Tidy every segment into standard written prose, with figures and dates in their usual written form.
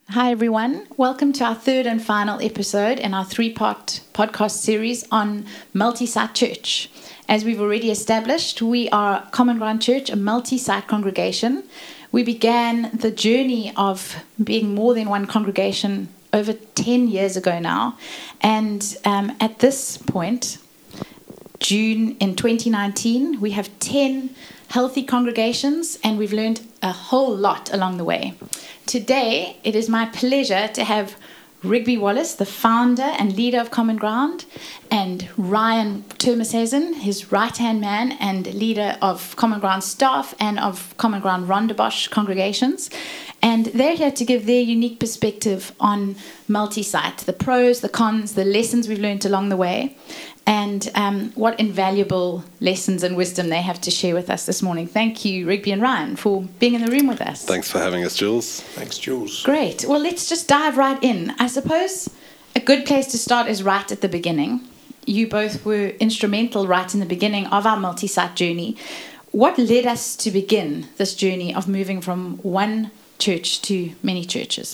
Hi everyone, welcome to our third and final episode in our three-part podcast series on multi-site church. As we've already established, we are Common Ground Church, a multi-site congregation. We began the journey of being more than one congregation over 10 years ago now, and at this point, June in 2019, we have 10 healthy congregations, and we've learned a whole lot along the way. Today, it is my pleasure to have Rigby Wallace, the founder and leader of Common Ground, and Ryan Termeshazen, his right-hand man and leader of Common Ground staff and of Common Ground Rondebosch congregations. And they're here to give their unique perspective on multi-site, the pros, the cons, the lessons we've learned along the way, and what invaluable lessons and wisdom they have to share with us this morning. Thank you, Rigby and Ryan, for being in the room with us. Thanks for having us, Jules. Thanks, Jules. Great. Well, let's just dive right in. I suppose a good place to start is right at the beginning. You both were instrumental right in the beginning of our multi-site journey. What led us to begin this journey of moving from one church to many churches?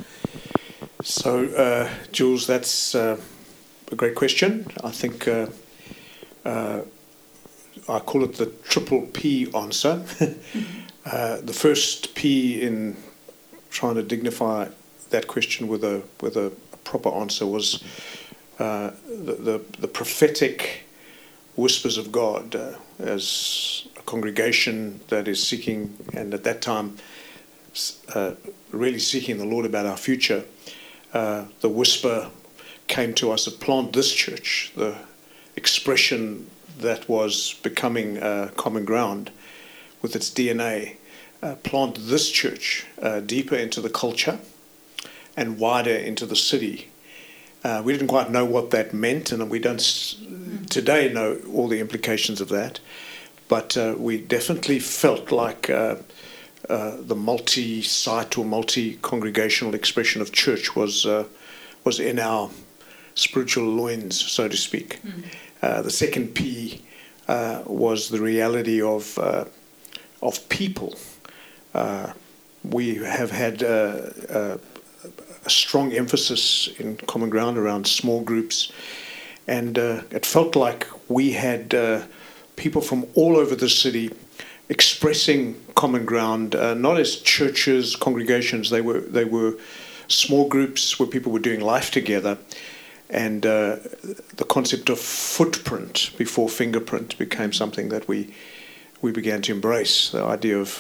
So, Jules, that's a great question. I think I call it the triple P answer. The first P in trying to dignify that question with a proper answer was the prophetic whispers of God as a congregation that is seeking, and at that time really seeking the Lord about our future. The whisper came to us of plant this church, the expression that was becoming Common Ground with its DNA. Plant this church deeper into the culture and wider into the city. We didn't quite know what that meant, and we don't today know all the implications of that, but we definitely felt like the multi-site or multi-congregational expression of church was in our spiritual loins, so to speak. The second P was the reality of people. We have had a strong emphasis in Common Ground around small groups, and it felt like we had people from all over the city expressing Common Ground, not as churches, congregations. They were small groups where people were doing life together, and the concept of footprint before fingerprint became something that we began to embrace. The idea of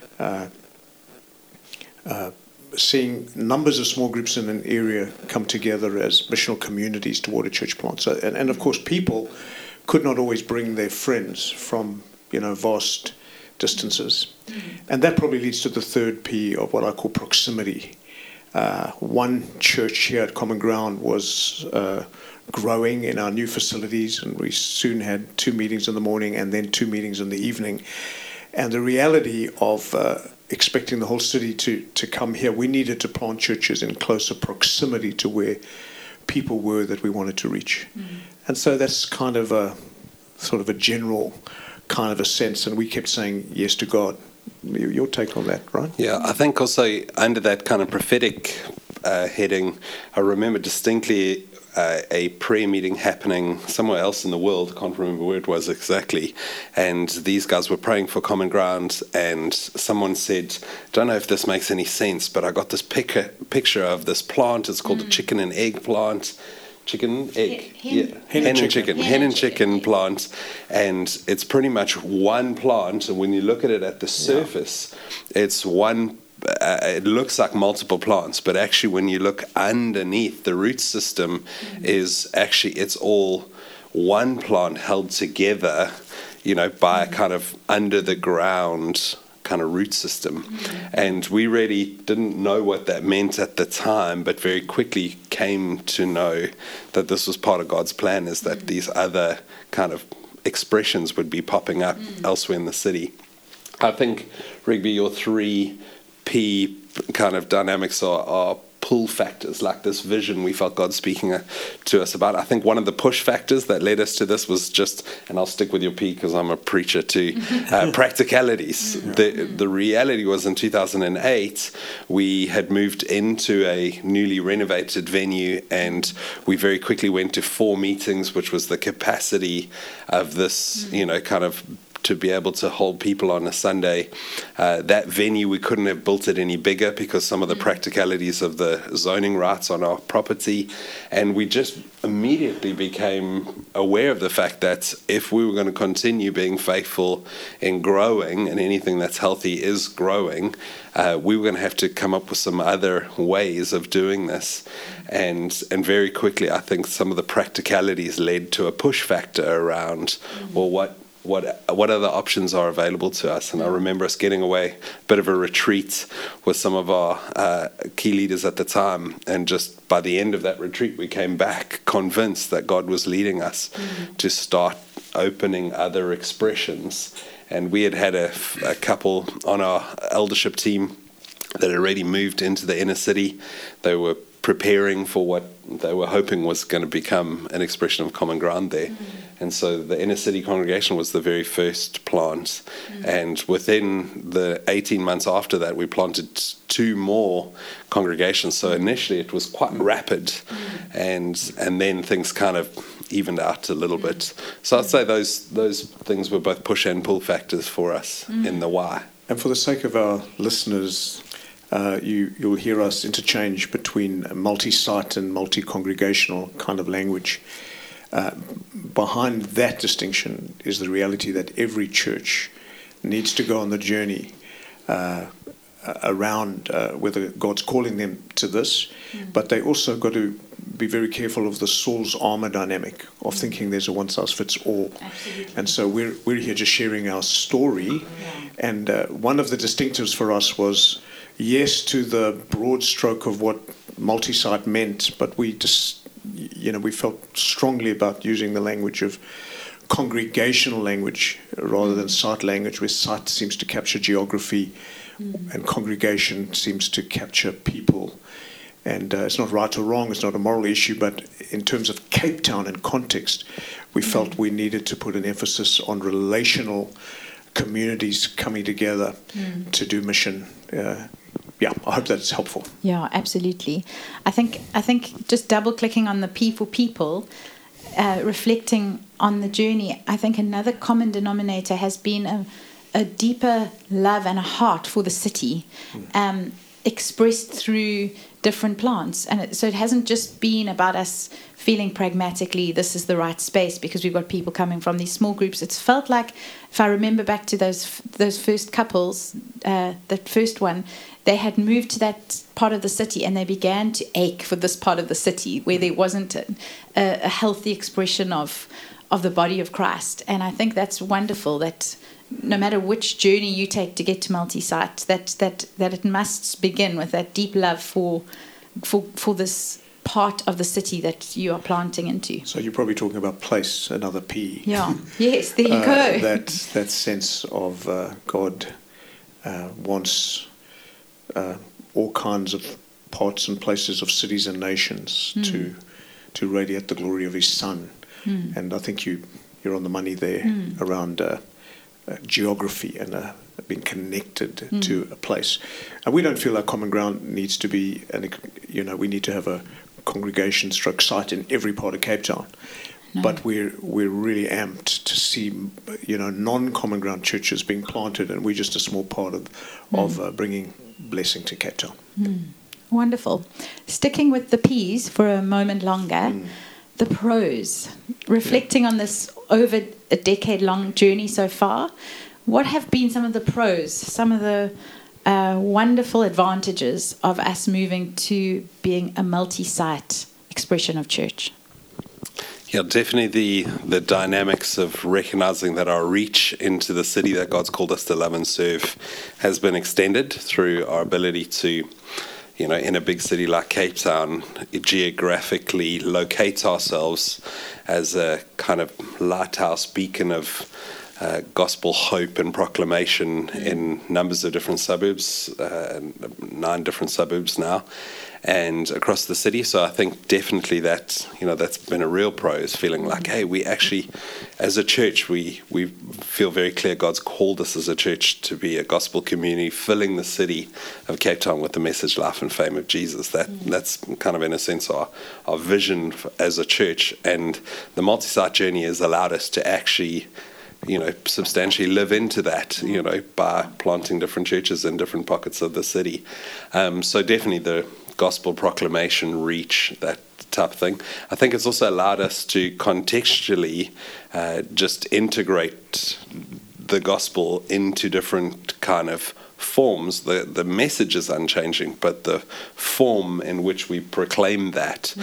seeing numbers of small groups in an area come together as missional communities toward a church plant. So, and of course, people could not always bring their friends from vast distances. And that probably leads to the third P of what I call proximity. One church here at Common Ground was growing in our new facilities, and we soon had 2 meetings in the morning and then 2 meetings in the evening. And the reality of expecting the whole city to come here, we needed to plant churches in closer proximity to where people were that we wanted to reach. And so that's kind of a sort of a general kind of a sense, and we kept saying yes to God. Your take on that, right? Yeah, I think also under that kind of prophetic heading, I remember distinctly a prayer meeting happening somewhere else in the world. I can't remember where it was exactly. And these guys were praying for Common Ground, and someone said, don't know if this makes any sense, but I got this picture of this plant. It's called a chicken and egg plant. Chicken, egg, hen and chicken plant, and it's pretty much one plant. And when you look at it at the surface, it's one. It looks like multiple plants, but actually, when you look underneath, the root system is actually it's all one plant held together, by a kind of under the ground kind of root system. And we really didn't know what that meant at the time, but very quickly came to know that this was part of God's plan, is that these other kind of expressions would be popping up elsewhere in the city. I think, Rigby, your 3P kind of dynamics are pull factors, like this vision we felt God speaking to us about. I think one of the push factors that led us to this was just, and I'll stick with your P because I'm a preacher too, practicalities. The reality was in 2008, we had moved into a newly renovated venue, and we very quickly went to 4 meetings, which was the capacity of this, kind of to be able to hold people on a Sunday. That venue, we couldn't have built it any bigger because some of the practicalities of the zoning rights on our property. And we just immediately became aware of the fact that if we were going to continue being faithful in growing, and anything that's healthy is growing, we were going to have to come up with some other ways of doing this. And very quickly, I think some of the practicalities led to a push factor around, well, what other options are available to us. And I remember us getting away, a bit of a retreat with some of our key leaders at the time, and just by the end of that retreat we came back convinced that God was leading us to start opening other expressions. And we had a couple on our eldership team that had already moved into the inner city. They were preparing for what they were hoping was going to become an expression of common ground there. And so the inner city congregation was the very first plant. And within the 18 months after that, we planted 2 more congregations. So initially it was quite rapid, and then things kind of evened out a little bit. So I'd say those things were both push and pull factors for us in the why. And for the sake of our listeners, you'll hear us interchange between multi-site and multi-congregational kind of language. Behind that distinction is the reality that every church needs to go on the journey around whether God's calling them to this, but they also got to be very careful of the Saul's armor dynamic of thinking there's a one-size-fits-all. Absolutely. And so we're here just sharing our story, and one of the distinctives for us was yes to the broad stroke of what multi-site meant, but we just we felt strongly about using the language of congregational language rather than site language, where site seems to capture geography and congregation seems to capture people. And it's not right or wrong, it's not a moral issue, but in terms of Cape Town and context, we felt we needed to put an emphasis on relational communities coming together to do mission. I hope that's helpful. Yeah, absolutely. I think just double clicking on the P for people, reflecting on the journey, I think another common denominator has been a deeper love and a heart for the city, expressed through different plants. And so it hasn't just been about us feeling pragmatically this is the right space because we've got people coming from these small groups. It's felt like, if I remember back to those first couples, that first one, they had moved to that part of the city and they began to ache for this part of the city where there wasn't a healthy expression of the body of Christ. And I think that's wonderful that no matter which journey you take to get to multi-site, that it must begin with that deep love for this part of the city that you are planting into. So you're probably talking about place, another P. Yeah. Yes, there you go. That sense of God wants all kinds of parts and places of cities and nations to radiate the glory of His Son. And I think you're on the money there around geography and being connected to a place. And we don't feel our common ground needs to be, we need to have a congregation stroke site in every part of Cape Town. No. But we're really amped to see, non-common ground churches being planted, and we're just a small part of bringing blessing to Cape Town. Wonderful. Sticking with the P's for a moment longer, the pros. Reflecting on this over a decade-long journey so far, what have been some of the pros, some of the wonderful advantages of us moving to being a multi-site expression of church? Yeah, definitely the dynamics of recognizing that our reach into the city that God's called us to love and serve has been extended through our ability to, in a big city like Cape Town, geographically locate ourselves as a kind of lighthouse beacon of gospel hope and proclamation in numbers of different suburbs, 9 different suburbs now, and across the city. So I think definitely that, that's been a real pro, is feeling like, hey, we actually, as a church, we feel very clear God's called us as a church to be a gospel community, filling the city of Cape Town with the message, life, and fame of Jesus. That's kind of, in a sense, our vision as a church. And the multi-site journey has allowed us to actually substantially live into that, by planting different churches in different pockets of the city. So definitely the gospel proclamation, reach, that type of thing. I think it's also allowed us to contextually just integrate the gospel into different kind of forms. The message is unchanging, but the form in which we proclaim that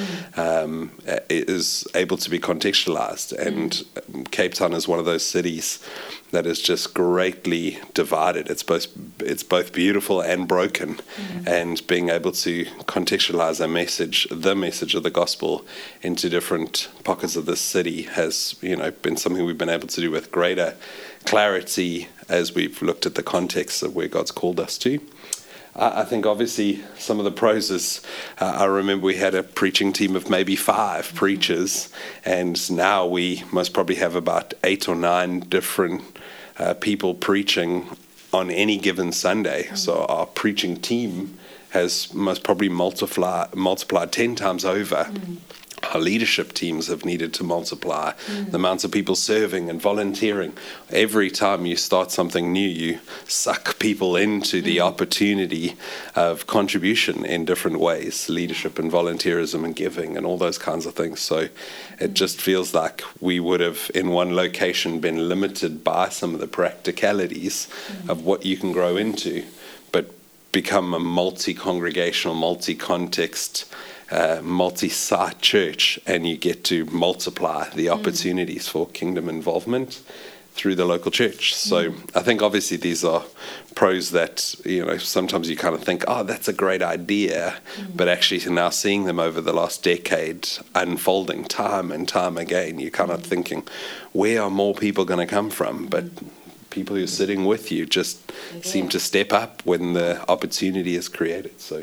is able to be contextualized. And Cape Town is one of those cities that is just greatly divided. It's both beautiful and broken, and being able to contextualize the message of the gospel into different pockets of the city has been something we've been able to do with greater clarity as we've looked at the context of where God's called us to. I think obviously some of the pros is, I remember we had a preaching team of maybe 5 preachers, and now we most probably have about 8 or 9 different people preaching on any given Sunday. So our preaching team has most probably multiplied 10 times over. Our leadership teams have needed to multiply the amounts of people serving and volunteering. Every time you start something new, you suck people into the opportunity of contribution in different ways, leadership and volunteerism and giving and all those kinds of things. So it just feels like we would have in one location been limited by some of the practicalities of what you can grow into, but become a multi-congregational, multi-context, multi-site church, and you get to multiply the opportunities for kingdom involvement through the local church. So I think obviously these are pros that, sometimes you kind of think, oh, that's a great idea, but actually now seeing them over the last decade unfolding time and time again, you're kind of thinking, where are more people going to come from? But people who are sitting with you just seem to step up when the opportunity is created. So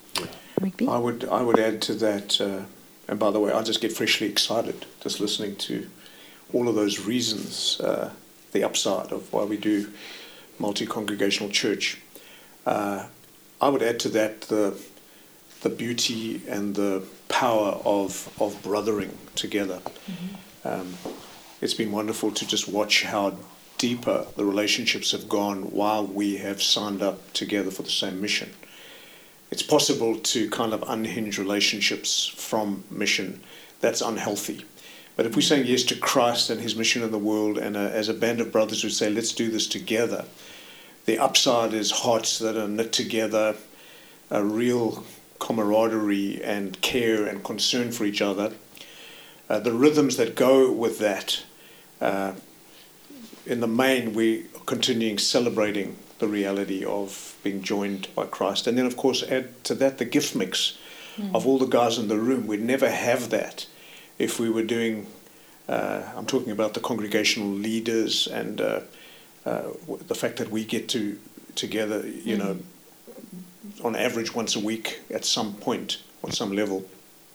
I would add to that, and by the way, I just get freshly excited just listening to all of those reasons, the upside of why we do multi-congregational church. I would add to that the beauty and the power of brothering together. It's been wonderful to just watch how deeper the relationships have gone while we have signed up together for the same mission. It's possible to kind of unhinge relationships from mission. That's unhealthy. But if we're saying yes to Christ and his mission in the world, and as a band of brothers who say, let's do this together, the upside is hearts that are knit together, a real camaraderie and care and concern for each other. The rhythms that go with that, in the main, we are continuing celebrating the reality of being joined by Christ. And then, of course, add to that the gift mix of all the guys in the room. We'd never have that if we were doing, I'm talking about the congregational leaders and the fact that we get together, on average once a week at some point, on some level.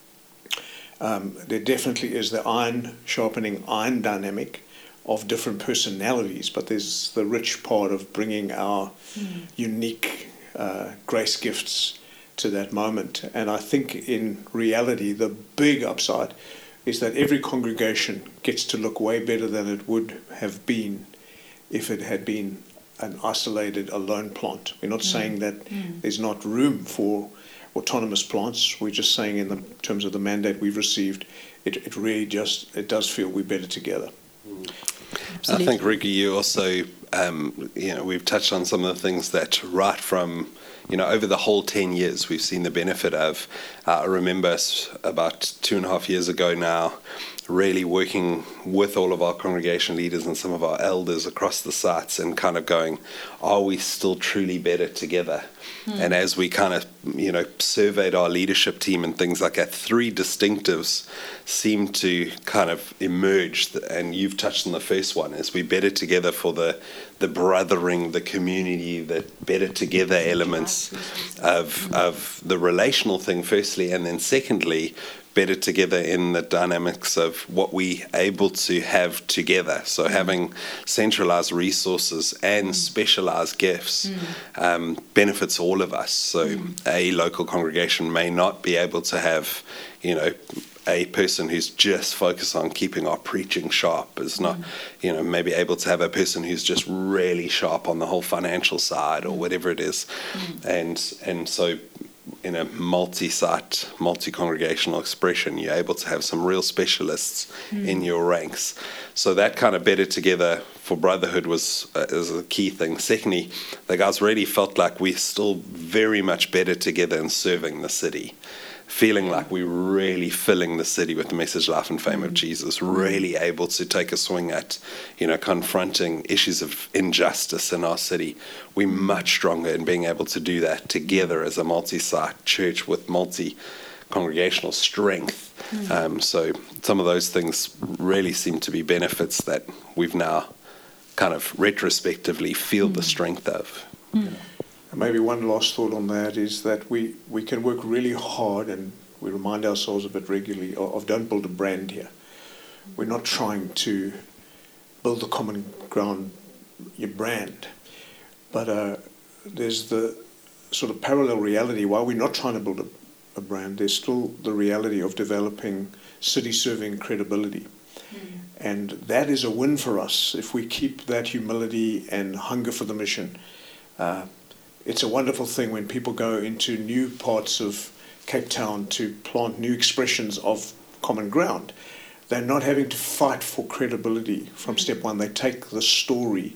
There definitely is the iron sharpening iron dynamic of different personalities, but there's the rich part of bringing our unique grace gifts to that moment. And I think in reality, the big upside is that every congregation gets to look way better than it would have been if it had been an isolated, alone plant. We're not saying that there's not room for autonomous plants. We're just saying in terms of the mandate we've received, it really does feel we're better together. Absolutely. I think, Ricky, you also, we've touched on some of the things that right from, over the whole 10 years, we've seen the benefit of. I remember about 2.5 years ago now, really working with all of our congregation leaders and some of our elders across the sites and kind of going, are we still truly better together? And as we kind of, surveyed our leadership team and things like that, 3 distinctives seem to kind of emerge. And you've touched on the first one, is we better together for the brothering, the community, the better together elements of the relational thing, firstly, and then secondly, better together in the dynamics of what we able to have together. So having centralized resources and specialized gifts benefits all of us. So a local congregation may not be able to have, a person who's just focused on keeping our preaching sharp, is not, maybe able to have a person who's just really sharp on the whole financial side or whatever it is. And so in a multi-site, multi-congregational expression, you're able to have some real specialists in your ranks. So that kind of better together for brotherhood is a key thing. Secondly, the guys really felt like we're still very much better together in serving the city, feeling like we're really filling the city with the message, life, and fame of Jesus, really able to take a swing at, confronting issues of injustice in our city. We're much stronger in being able to do that together as a multi-site church with multi-congregational strength. So some of those things really seem to be benefits that we've now kind of retrospectively feel the strength of. Maybe one last thought on that is that we can work really hard, and we remind ourselves of it regularly, of don't build a brand here. We're not trying to build a common ground, your brand. But there's the sort of parallel reality. While we're not trying to build a brand, there's still the reality of developing city-serving credibility. And that is a win for us if we keep that humility and hunger for the mission. It's a wonderful thing when people go into new parts of Cape Town to plant new expressions of common ground. They're not having to fight for credibility from step one. They take the story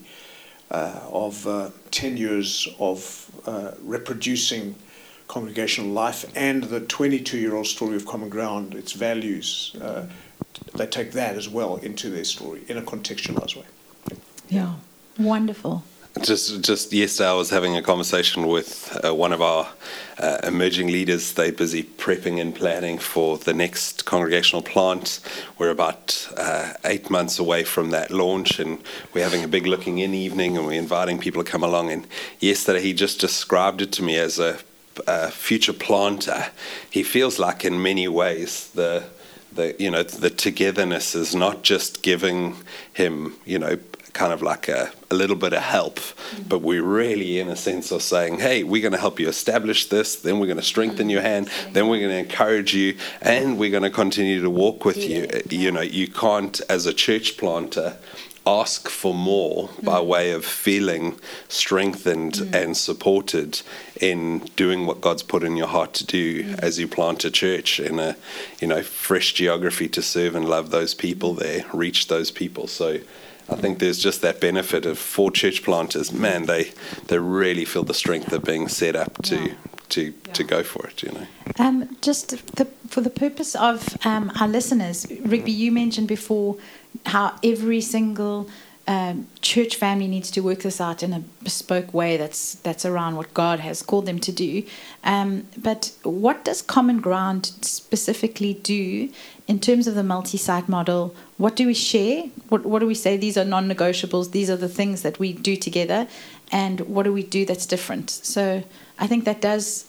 of 10 years of reproducing congregational life and the 22-year-old story of common ground, its values. They take that as well into their story in a contextualized way. Yeah, wonderful. Just yesterday, I was having a conversation with one of our emerging leaders. They're busy prepping and planning for the next congregational plant. We're about 8 months away from that launch, and we're having a big looking in evening, and we're inviting people to come along. And yesterday, he just described it to me as a future planter. He feels like in many ways the togetherness is not just giving him, kind of like a little bit of help, but we're really in a sense of saying, hey, we're going to help you establish this, then we're going to strengthen your hand, then we're going to encourage you, and we're going to continue to walk with you. You can't, as a church planter, ask for more by way of feeling strengthened and supported in doing what God's put in your heart to do as you plant a church in a fresh geography to serve and love those people there, reach those people. So I think there's just that benefit of, for church planters, man, they really feel the strength of being set up to go for it, Just for the purpose of our listeners, Rigby, you mentioned before how every single church family needs to work this out in a bespoke way that's around what God has called them to do. But what does Common Ground specifically do in terms of the multi-site model? What do we share? What do we say? These are non-negotiables. These are the things that we do together. And what do we do that's different? So I think that does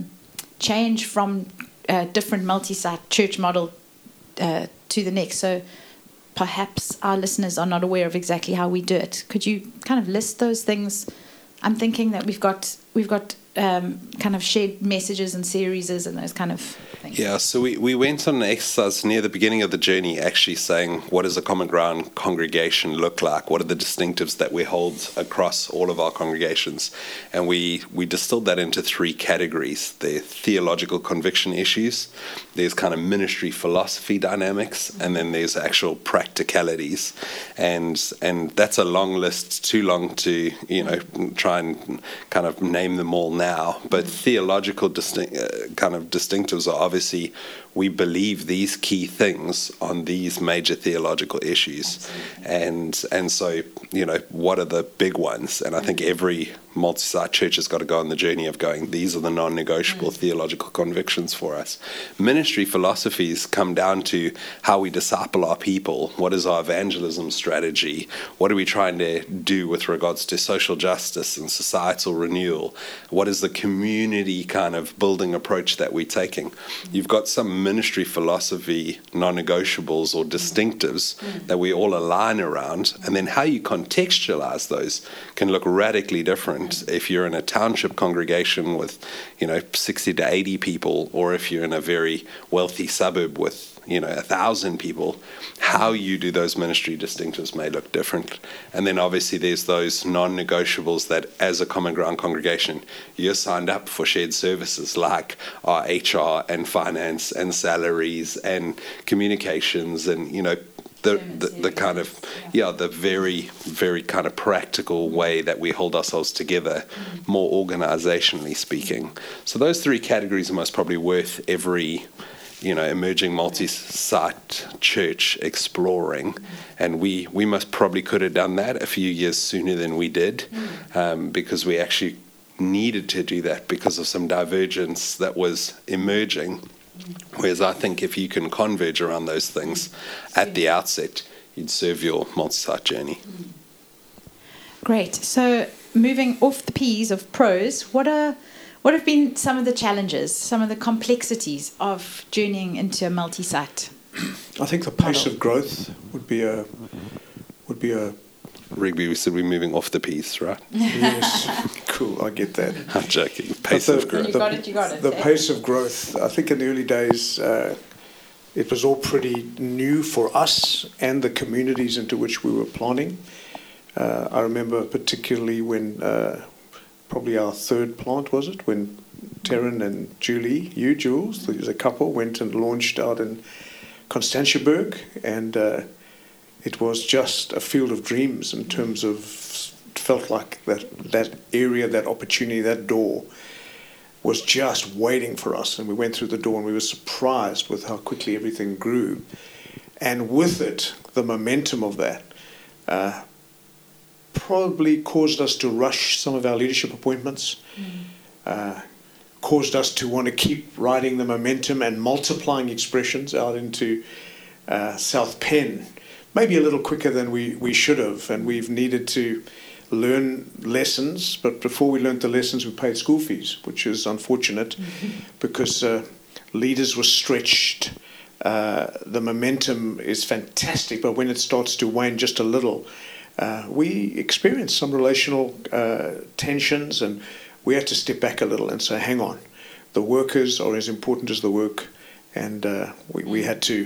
change from a different multi-site church model to the next. So perhaps our listeners are not aware of exactly how we do it. Could you kind of list those things? I'm thinking that we've got kind of shared messages and series and those kind of things. Yeah, so we went on an exercise near the beginning of the journey, actually saying, what does a Common Ground congregation look like? What are the distinctives that we hold across all of our congregations? And we distilled that into 3 categories. The theological conviction issues, there's kind of ministry philosophy dynamics, and then there's actual practicalities. And that's a long list, too long to try and kind of name them all now, but theological kind of distinctives are obviously we believe these key things on these major theological issues. And so, what are the big ones? And I think every multi-site church has got to go on the journey of going, these are the non-negotiable theological convictions for us. Ministry philosophies come down to how we disciple our people. What is our evangelism strategy? What are we trying to do with regards to social justice and societal renewal? What is the community kind of building approach that we're taking? You've got some ministry philosophy non-negotiables or distinctives that we all align around, and then how you contextualize those can look radically different if you're in a township congregation with 60 to 80 people, or if you're in a very wealthy suburb with 1,000 people. How you do those ministry distinctives may look different. And then obviously there's those non-negotiables that as a common ground congregation you're signed up for shared services like our HR and finance and salaries and communications and the kind of the very, very kind of practical way that we hold ourselves together, more organizationally speaking. So those three categories are most probably worth every emerging multi-site church exploring, and we most probably could have done that a few years sooner than we did, because we actually needed to do that because of some divergence that was emerging. Whereas I think if you can converge around those things at the outset, you'd serve your multi-site journey. Great. So moving off the P's of pros, what have been some of the challenges, some of the complexities of journeying into a multi-site? I think the pace of growth would be a Rigby, we said we're moving off the P's, right? Yes, cool, I get that. I'm joking. Pace of growth. You got it. The pace of growth, I think in the early days, it was all pretty new for us and the communities into which we were planting. I remember particularly when, probably our third plant, was it? When Taryn and Julie, Jules, there was a couple, went and launched out in Constantiaberg, and it was just a field of dreams in terms of, felt like that area, that opportunity, that door was just waiting for us. And we went through the door and we were surprised with how quickly everything grew. And with it, the momentum of that probably caused us to rush some of our leadership appointments, caused us to want to keep riding the momentum and multiplying expressions out into South Penn, maybe a little quicker than we should have, and we've needed to learn lessons, but before we learned the lessons we paid school fees, which is unfortunate because leaders were stretched. The momentum is fantastic, but when it starts to wane just a little, we experienced some relational tensions, and we had to step back a little and say, hang on, the workers are as important as the work, and we had to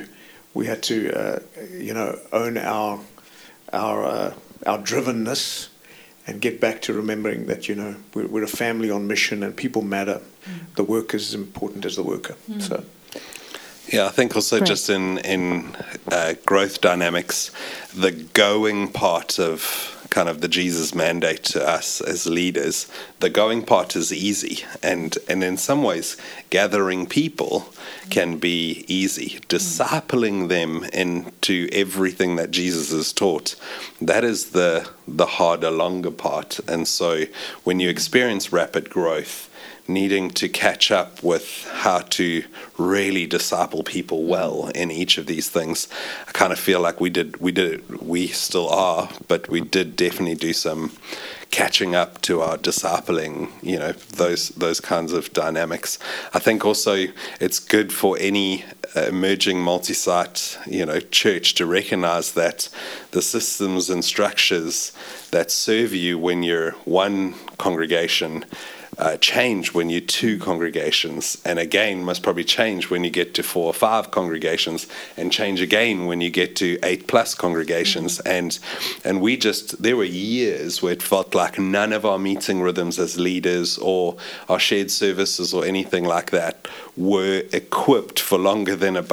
own our drivenness and get back to remembering that we're a family on mission and people matter. The work is as important as the worker. So. Yeah, I think also just in growth dynamics, the going part of kind of the Jesus mandate to us as leaders, the going part is easy, and in some ways gathering people can be easy. Discipling them into everything that Jesus has taught, that is the harder, longer part. And so when you experience rapid growth, needing to catch up with how to really disciple people well in each of these things, I kind of feel like we still are, but we did definitely do some catching up to our discipling, those kinds of dynamics. I think also it's good for any emerging multi-site, church to recognize that the systems and structures that serve you when you're one congregation change when you're two congregations, and again must probably change when you get to 4 or 5 congregations, and change again when you get to 8+ congregations. And there were years where it felt like none of our meeting rhythms as leaders or our shared services or anything like that were equipped for longer than about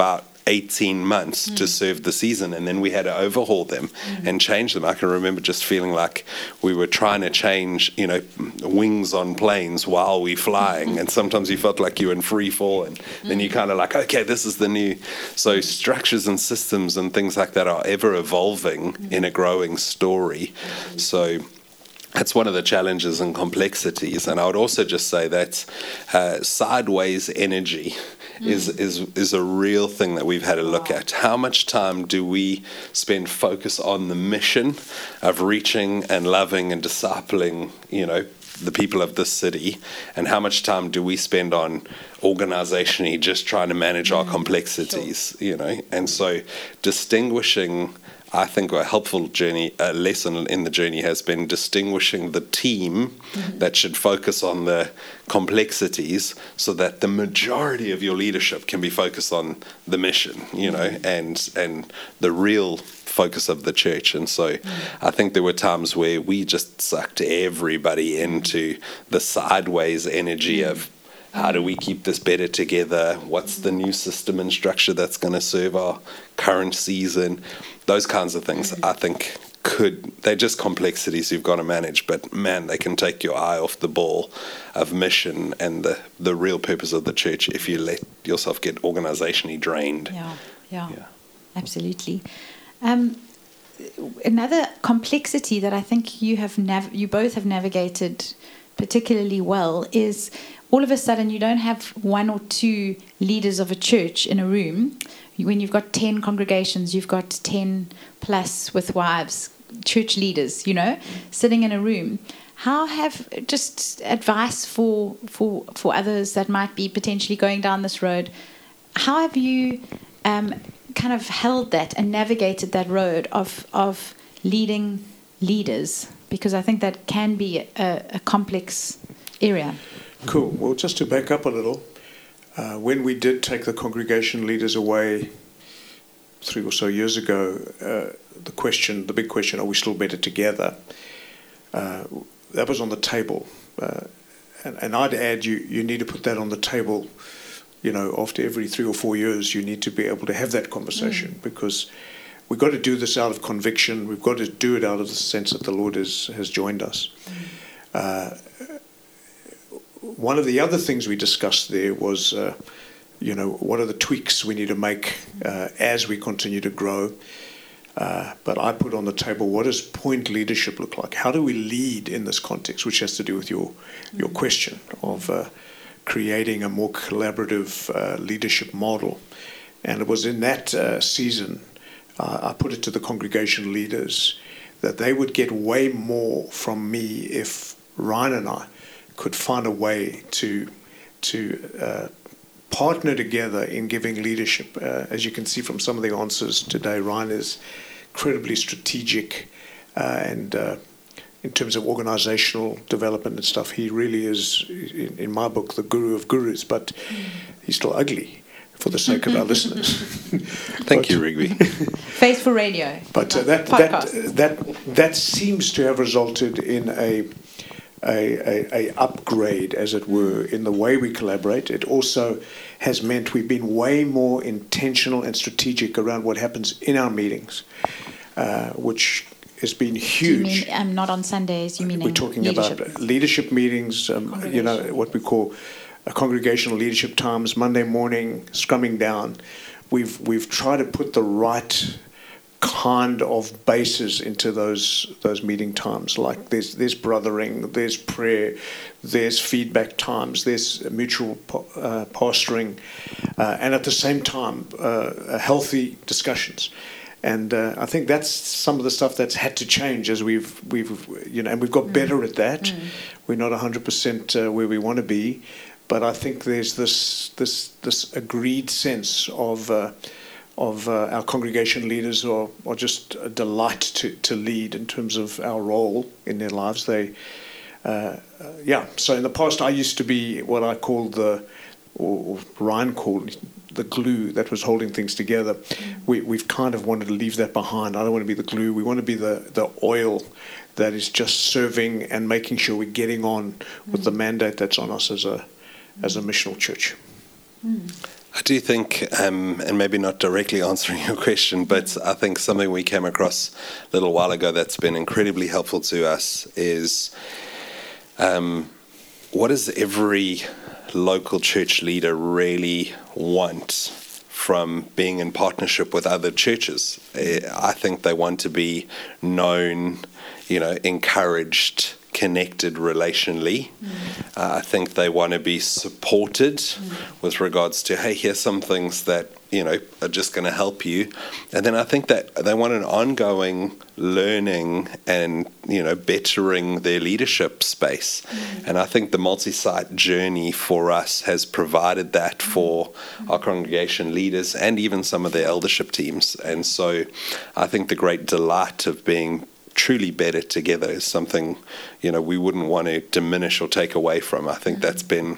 18 months to serve the season, and then we had to overhaul them and change them. I can remember just feeling like we were trying to change, wings on planes while we flying, and sometimes you felt like you were in free fall, and then you kind of like, okay, this is the new. So structures and systems and things like that are ever evolving in a growing story. So that's one of the challenges and complexities. And I would also just say that sideways energy is a real thing that we've had to look at. How much time do we spend focus on the mission of reaching and loving and discipling, the people of this city, and how much time do we spend on organizationally just trying to manage our complexities, And so distinguishing, I think a helpful lesson in the journey has been distinguishing the team that should focus on the complexities so that the majority of your leadership can be focused on the mission, and the real focus of the church. And so I think there were times where we just sucked everybody into the sideways energy of how do we keep this better together? What's the new system and structure that's going to serve our current season? Those kinds of things, I think, they're just complexities you've got to manage, but man, they can take your eye off the ball of mission and the real purpose of the church if you let yourself get organizationally drained. Yeah. Absolutely. Another complexity that I think you both have navigated particularly well is all of a sudden you don't have one or two leaders of a church in a room. When you've got 10 congregations, you've got 10 plus with wives, church leaders, sitting in a room. How have, just advice for others that might be potentially going down this road, how have you kind of held that and navigated that road of leading leaders? Because I think that can be a complex area. Cool. Well, just to back up a little, when we did take the congregation leaders away 3 or so years ago, the big question, are we still better together? That was on the table. And I'd add, you need to put that on the table, after every 3 or 4 years, you need to be able to have that conversation because we've got to do this out of conviction. We've got to do it out of the sense that the Lord has joined us. One of the other things we discussed there was, what are the tweaks we need to make as we continue to grow. But I put on the table, what does point leadership look like? How do we lead in this context, which has to do with your question of creating a more collaborative leadership model. And it was in that season, I put it to the congregation leaders that they would get way more from me if Ryan and I could find a way to partner together in giving leadership. As you can see from some of the answers today, Ryan is incredibly strategic and in terms of organizational development and stuff. He really is, in my book, the guru of gurus, but he's still ugly for the sake of our listeners. Thank you, Rigby. Faithful Radio. But that seems to have resulted in a upgrade, as it were, in the way we collaborate. It also has meant we've been way more intentional and strategic around what happens in our meetings, which has been huge. Do you mean not on Sundays? You mean we're talking leadership? About leadership meetings, what we call congregational leadership times, Monday morning, scrumming down. We've tried to put the right kind of bases into those meeting times. Like there's brothering, there's prayer, there's feedback times, there's mutual pastoring, and at the same time, healthy discussions. And I think that's some of the stuff that's had to change as we've and we've got better at that. We're not 100% where we want to be, but I think there's this agreed sense of our congregation leaders are just a delight to lead in terms of our role in their lives. So in the past I used to be what I called or Ryan called the glue that was holding things together. We've kind of wanted to leave that behind. I don't want to be the glue. We want to be the oil that is just serving and making sure we're getting on with the mandate that's on us as a missional church. I do think, and maybe not directly answering your question, but I think something we came across a little while ago that's been incredibly helpful to us is what does every local church leader really want from being in partnership with other churches? I think they want to be known, encouraged, connected relationally. I think they want to be supported with regards to, hey, here's some things that, are just going to help you. And then I think that they want an ongoing learning and, bettering their leadership space. And I think the multi-site journey for us has provided that for our congregation leaders and even some of their eldership teams. And so I think the great delight of being truly better together is something, we wouldn't want to diminish or take away from. I think that's been,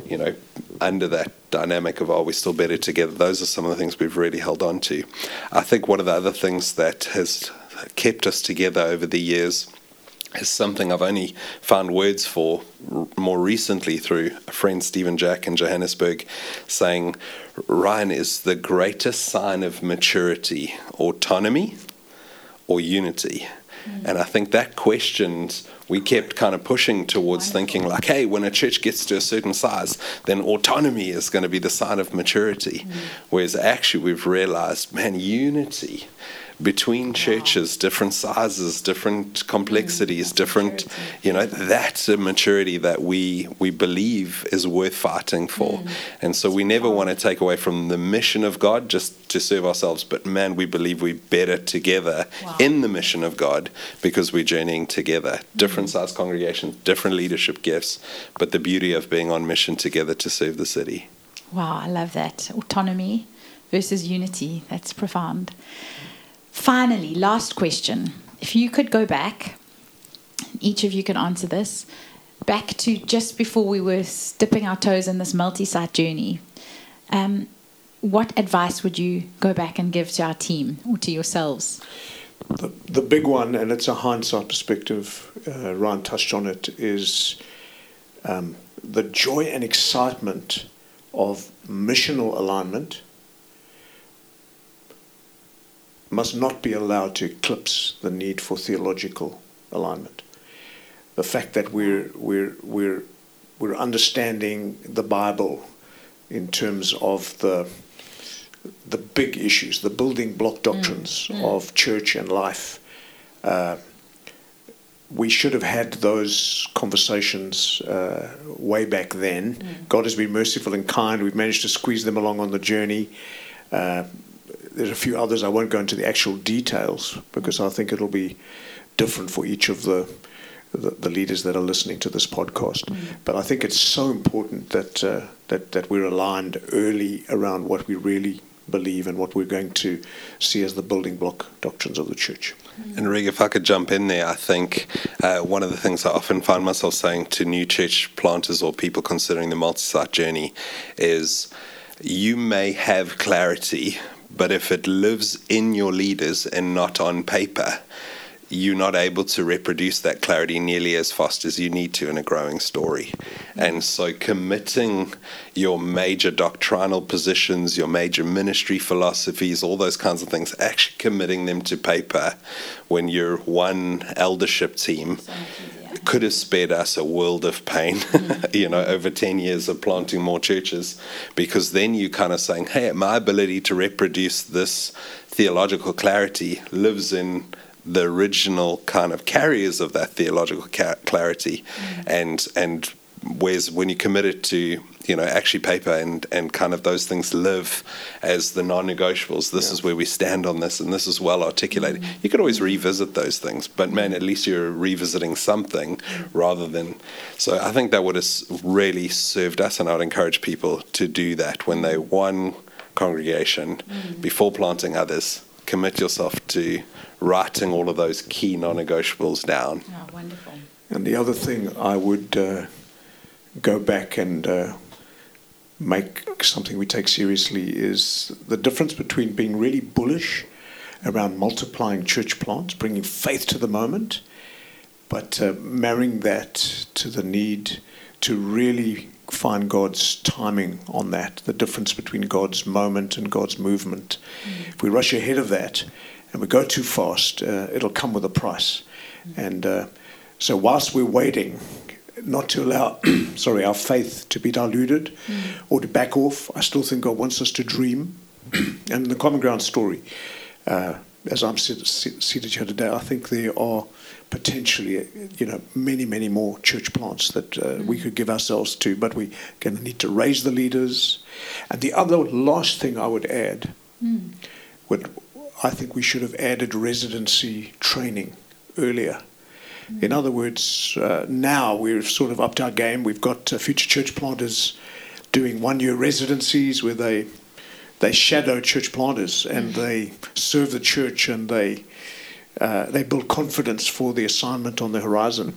under that dynamic of, are we still better together? Those are some of the things we've really held on to. I think one of the other things that has kept us together over the years is something I've only found words for more recently through a friend, Stephen Jack in Johannesburg, saying, Ryan, is the greatest sign of maturity autonomy or unity? And I think that questions we kept kind of pushing towards thinking like, hey, when a church gets to a certain size, then autonomy is going to be the sign of maturity. Whereas actually we've realized, man, unity between churches, different sizes, different complexities, different, that's a maturity that we believe is worth fighting for. And so we never want to take away from the mission of God just to serve ourselves, but man, we believe we're better together in the mission of God because we're journeying together. Different size congregations, different leadership gifts, but the beauty of being on mission together to serve the city. Wow, I love that. Autonomy versus unity. That's profound. Finally, last question. If you could go back, each of you can answer this, back to just before we were dipping our toes in this multi-site journey, what advice would you go back and give to our team or to yourselves? The big one, and it's a hindsight perspective, Ryan touched on it, is the joy and excitement of missional alignment must not be allowed to eclipse the need for theological alignment. The fact that we're understanding the Bible in terms of the big issues, the building block doctrines of church and life. We should have had those conversations way back then. God has been merciful and kind. We've managed to squeeze them along on the journey. There's a few others. I won't go into the actual details because I think it'll be different for each of the leaders that are listening to this podcast. But I think it's so important that we're aligned early around what we really believe and what we're going to see as the building block doctrines of the church. And Rig, if I could jump in there, I think one of the things I often find myself saying to new church planters or people considering the multi-site journey is you may have clarity, but if it lives in your leaders and not on paper, you're not able to reproduce that clarity nearly as fast as you need to in a growing story. And so committing your major doctrinal positions, your major ministry philosophies, all those kinds of things, actually committing them to paper when you're one eldership team could have spared us a world of pain, over 10 years of planting more churches, because then you kind of saying, hey, my ability to reproduce this theological clarity lives in the original kind of carriers of that theological clarity. And whereas when you commit it to, actually paper and kind of those things live as the non-negotiables, this is where we stand on this and this is well articulated. You could always revisit those things, but man, at least you're revisiting something rather than... So I think that would have really served us, and I would encourage people to do that when they one congregation, before planting others, commit yourself to writing all of those key non-negotiables down. Oh, wonderful. And the other thing I would go back and make something we take seriously is the difference between being really bullish around multiplying church plants, bringing faith to the moment, but marrying that to the need to really find God's timing on that, the difference between God's moment and God's movement. If we rush ahead of that and we go too fast, it'll come with a price. And so whilst we're waiting, not to allow our faith to be diluted or to back off, I still think God wants us to dream. And the Common Ground story, as I'm seated here today, I think there are potentially, many, many more church plants that we could give ourselves to, but we're going to need to raise the leaders. And the other last thing I would add, I think we should have added residency training earlier. In other words, now we've sort of upped our game. We've got future church planters doing one-year residencies where they shadow church planters and they serve the church and they build confidence for the assignment on the horizon.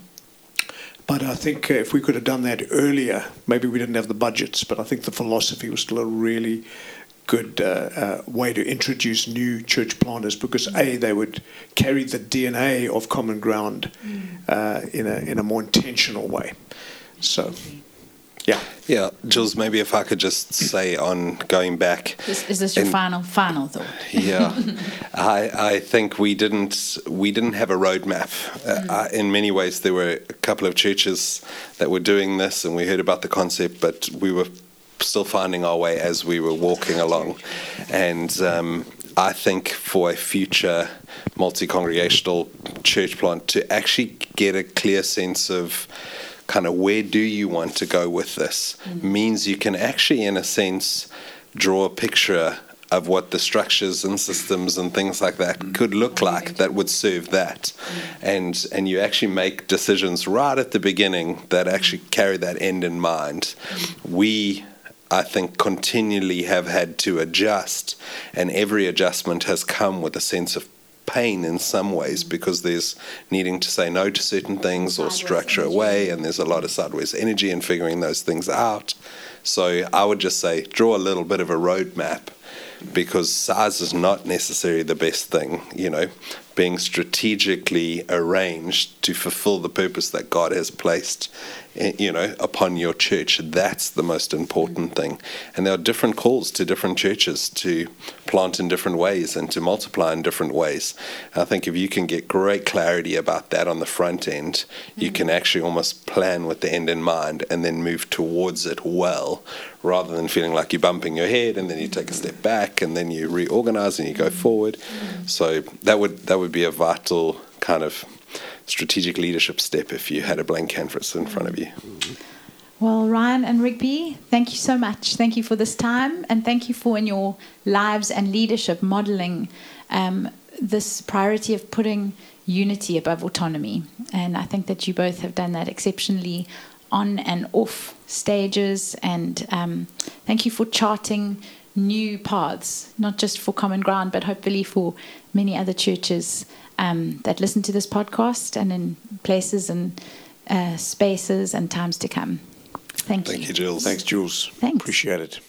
But I think if we could have done that earlier, maybe we didn't have the budgets, but I think the philosophy was still a really good way to introduce new church planters, because they would carry the DNA of Common Ground in a more intentional way. So, yeah, Jules, maybe if I could just say on going back. Is this your final thought? Yeah, I think we didn't have a roadmap. In many ways, there were a couple of churches that were doing this, and we heard about the concept, but we were still finding our way as we were walking along. And I think for a future multi-congregational church plant to actually get a clear sense of kind of where do you want to go with this means you can actually, in a sense, draw a picture of what the structures and systems and things like that could look like that would serve that. And you actually make decisions right at the beginning that actually carry that end in mind. I think continually have had to adjust, and every adjustment has come with a sense of pain in some ways, because there's needing to say no to certain things or structure away, and there's a lot of sideways energy in figuring those things out. So I would just say draw a little bit of a roadmap, because size is not necessarily the best thing, being strategically arranged to fulfill the purpose that God has placed, upon your church. That's the most important thing. And there are different calls to different churches to plant in different ways and to multiply in different ways. I think if you can get great clarity about that on the front end, you can actually almost plan with the end in mind and then move towards it well, rather than feeling like you're bumping your head and then you take a step back and then you reorganize and you go forward. So that would be a vital kind of strategic leadership step if you had a blank canvas in front of you. Well, Ryan and Rigby, thank you so much. Thank you for this time, and thank you for in your lives and leadership modeling this priority of putting unity above autonomy. And I think that you both have done that exceptionally on and off stages, and thank you for charting new paths, not just for Common Ground, but hopefully for many other churches that listen to this podcast and in places and spaces and times to come. Thank you. Thank you, Jules. Thanks, Jules. Thanks. Appreciate it.